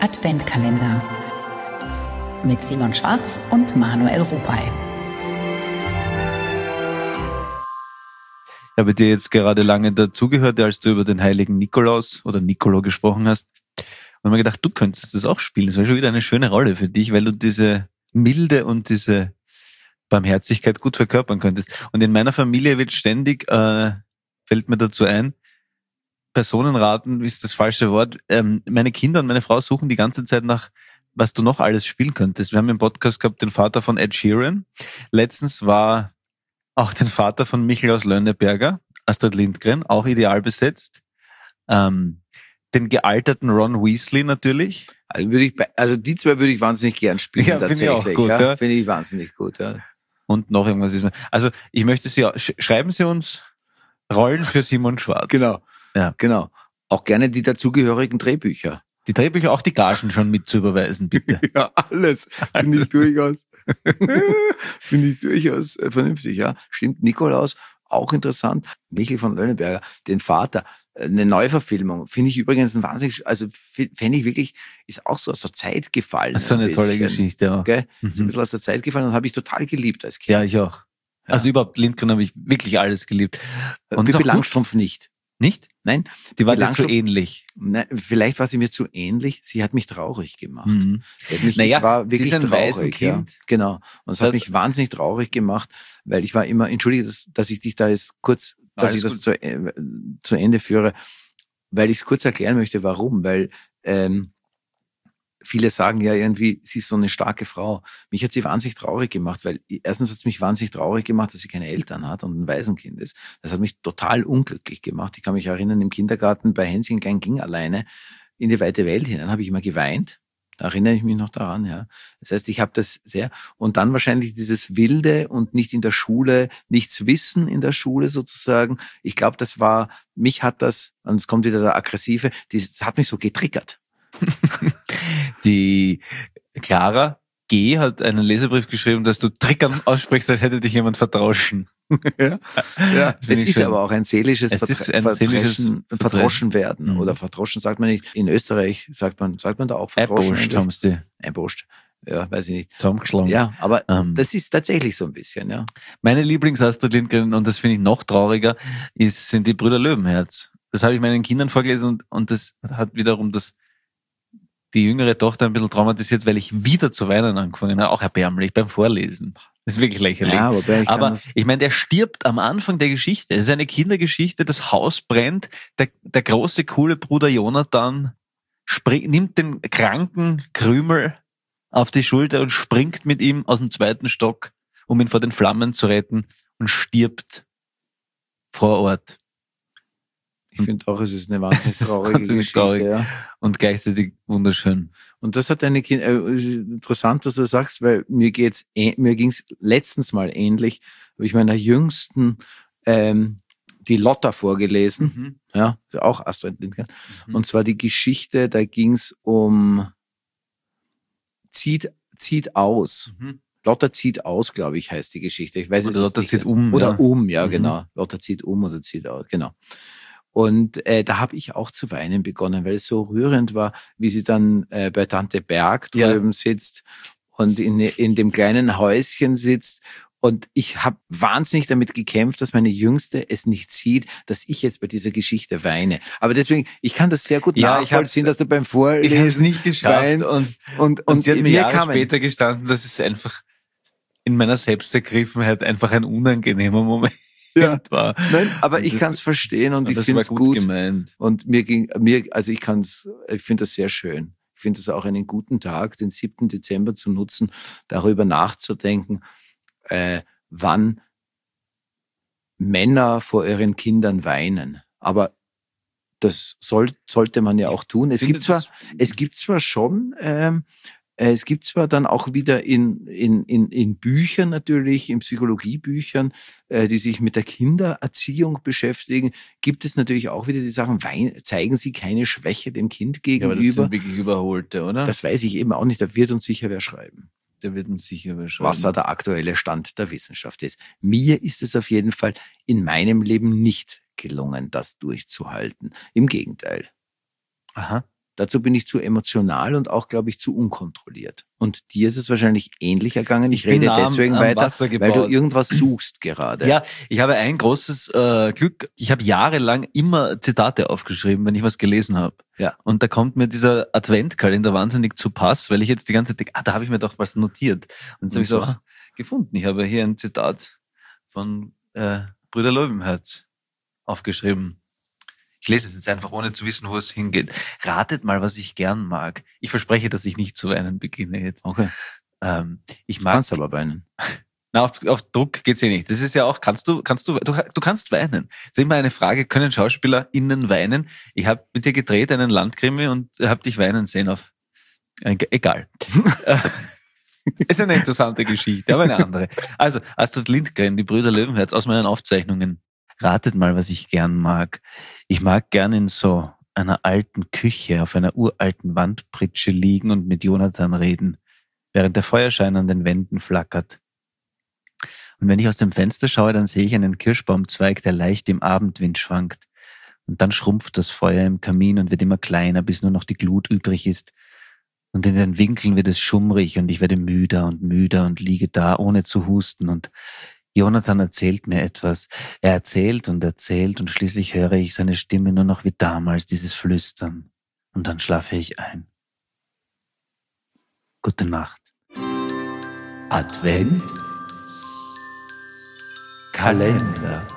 Adventkalender mit Simon Schwarz und Manuel Rupay. Ich habe dir jetzt gerade lange dazugehört, als du über den heiligen Nikolaus oder Nicolo gesprochen hast. Und mir gedacht, du könntest das auch spielen. Das wäre schon wieder eine schöne Rolle für dich, weil du diese Milde und diese Barmherzigkeit gut verkörpern könntest. Und in meiner Familie wird ständig, fällt mir dazu ein, Personenraten ist das falsche Wort. Meine Kinder und meine Frau suchen die ganze Zeit nach, was du noch alles spielen könntest. Wir haben im Podcast gehabt den Vater von Ed Sheeran. Letztens war auch den Vater von Michel aus Lönneberger, Astrid Lindgren, auch ideal besetzt. Den gealterten Ron Weasley natürlich. Also die zwei würde ich wahnsinnig gern spielen. Ja, finde ich auch gut. Ja. Finde ich wahnsinnig gut, ja. Und noch irgendwas ist mir. Also ich möchte Sie, schreiben Sie uns Rollen für Simon Schwarz. Genau. Ja. Genau. Auch gerne die dazugehörigen Drehbücher. Die Drehbücher, auch die Gagen schon mit zu überweisen, bitte. Ja, alles. Finde ich durchaus vernünftig, ja. Stimmt, Nikolaus, auch interessant. Michel von Lönneberger, den Vater, eine Neuverfilmung. Finde ich übrigens ein wahnsinnig, also fände ich wirklich, ist auch so aus der Zeit gefallen. Das ist so eine tolle Geschichte, ja. Okay? Ist ein bisschen aus der Zeit gefallen und habe ich total geliebt als Kind. Ja, ich auch. Ja. Also überhaupt Lindgren habe ich wirklich alles geliebt. Und Pippi Langstrumpf nicht. Nicht? Nein. Die war dir zu ähnlich. Nein, vielleicht war sie mir zu ähnlich. Sie hat mich traurig gemacht. Mhm. Ich war wirklich sie ist ein traurig. Waisenkind. Ja. Genau. Und es hat mich wahnsinnig traurig gemacht, weil ich war immer, entschuldige, dass ich dich da jetzt kurz, dass ich das zu Ende führe, weil ich es kurz erklären möchte, warum. Weil viele sagen ja irgendwie, sie ist so eine starke Frau. Mich hat sie wahnsinnig traurig gemacht, weil erstens hat es mich wahnsinnig traurig gemacht, dass sie keine Eltern hat und ein Waisenkind ist. Das hat mich total unglücklich gemacht. Ich kann mich erinnern, im Kindergarten bei Hänschen Klein ging alleine in die weite Welt hinein, habe ich immer geweint. Da erinnere ich mich noch daran, ja. Das heißt, ich habe das sehr, und dann wahrscheinlich dieses Wilde und nicht in der Schule, nichts wissen in der Schule sozusagen. Ich glaube, mich hat das, und es kommt wieder der Aggressive, das hat mich so getriggert. Die Clara G. hat einen Leserbrief geschrieben, dass du Triggern aussprichst, als hätte dich jemand verdroschen. Ja. Es ist aber auch ein seelisches Verdroschenwerden. Mhm. Oder verdroschen sagt man nicht. In Österreich sagt man da auch verdroschen. Einboscht. Ja, weiß ich nicht. Zusammengeschlagen. Ja, aber das ist tatsächlich so ein bisschen, ja. Meine Lieblings-Astrid Lindgren, und das finde ich noch trauriger, sind die Brüder Löwenherz. Das habe ich meinen Kindern vorgelesen und das hat wiederum die jüngere Tochter ein bisschen traumatisiert, weil ich wieder zu weinen angefangen habe, auch erbärmlich beim Vorlesen. Das ist wirklich lächerlich. Ja, aber ich meine, der stirbt am Anfang der Geschichte. Es ist eine Kindergeschichte, das Haus brennt, der große, coole Bruder Jonathan nimmt den kranken Krümel auf die Schulter und springt mit ihm aus dem 2. Stock, um ihn vor den Flammen zu retten, und stirbt vor Ort. Ich finde auch, es ist eine wahnsinnig traurige Geschichte. Ja. Und gleichzeitig wunderschön. Und das hat es ist interessant, dass du das sagst, weil mir ging's letztens mal ähnlich, habe ich meiner Jüngsten die Lotta vorgelesen. Mhm. Ja, auch Astrid Lindgren. Mhm. Und zwar die Geschichte, da ging's um zieht aus. Mhm. Lotta zieht aus, glaube ich, heißt die Geschichte. Ich weiß es nicht. Lotta zieht um. Oder ja, genau. Lotta zieht um oder zieht aus, genau. Und da habe ich auch zu weinen begonnen, weil es so rührend war, wie sie dann bei Tante Berg drüben sitzt und in dem kleinen Häuschen sitzt. Und ich habe wahnsinnig damit gekämpft, dass meine Jüngste es nicht sieht, dass ich jetzt bei dieser Geschichte weine. Aber deswegen, ich kann das sehr gut nachvollziehen, dass du beim Vorlesen ich habe es nicht geschafft weinst. Und sie hat mir Jahre später gestanden, dass es einfach in meiner Selbstergriffenheit einfach ein unangenehmer Moment war. Nein, aber ich kann es verstehen und ich finde es gut gemeint. Und ich finde das sehr schön. Ich finde es auch einen guten Tag, den 7. Dezember zu nutzen, darüber nachzudenken, wann Männer vor ihren Kindern weinen. Aber das sollte man ja auch tun. Es gibt zwar dann auch wieder in Büchern natürlich, in Psychologiebüchern, die sich mit der Kindererziehung beschäftigen, gibt es natürlich auch wieder die Sachen, zeigen Sie keine Schwäche dem Kind gegenüber. Ja, aber das sind wirklich Überholte, oder? Das weiß ich eben auch nicht, da wird uns sicher wer schreiben. Was da der aktuelle Stand der Wissenschaft ist. Mir ist es auf jeden Fall in meinem Leben nicht gelungen, das durchzuhalten. Im Gegenteil. Aha. Dazu bin ich zu emotional und auch, glaube ich, zu unkontrolliert. Und dir ist es wahrscheinlich ähnlich ergangen. Ich bin rede nah deswegen am weiter, Wasser weil du gebaut. irgendwas suchst gerade. Ja, ich habe ein großes Glück. Ich habe jahrelang immer Zitate aufgeschrieben, wenn ich was gelesen habe. Ja. Und da kommt mir dieser Adventkalender wahnsinnig zu Pass, weil ich jetzt die ganze Zeit denke, da habe ich mir doch was notiert. Und jetzt habe ich es Und auch zwar? gefunden. Ich habe hier ein Zitat von Brüder Löwenherz aufgeschrieben. Ich lese es jetzt einfach, ohne zu wissen, wo es hingeht. Ratet mal, was ich gern mag. Ich verspreche, dass ich nicht zu weinen beginne jetzt. Okay. Ich Du mag. kannst aber weinen. Na, auf Druck geht's nicht. Das ist ja auch, du kannst weinen. Das ist immer eine Frage, können SchauspielerInnen weinen? Ich habe mit dir gedreht, einen Landkrimi, und habe dich weinen sehen auf, egal. Ist eine interessante Geschichte, aber eine andere. Also, Astrid Lindgren, die Brüder Löwenherz, aus meinen Aufzeichnungen. Ratet mal, was ich gern mag. Ich mag gern in so einer alten Küche auf einer uralten Wandpritsche liegen und mit Jonathan reden, während der Feuerschein an den Wänden flackert. Und wenn ich aus dem Fenster schaue, dann sehe ich einen Kirschbaumzweig, der leicht im Abendwind schwankt. Und dann schrumpft das Feuer im Kamin und wird immer kleiner, bis nur noch die Glut übrig ist. Und in den Winkeln wird es schummrig und ich werde müder und liege da, ohne zu husten. Und Jonathan erzählt mir etwas. Er erzählt und schließlich höre ich seine Stimme nur noch wie damals, dieses Flüstern. Und dann schlafe ich ein. Gute Nacht. Advent Kalender.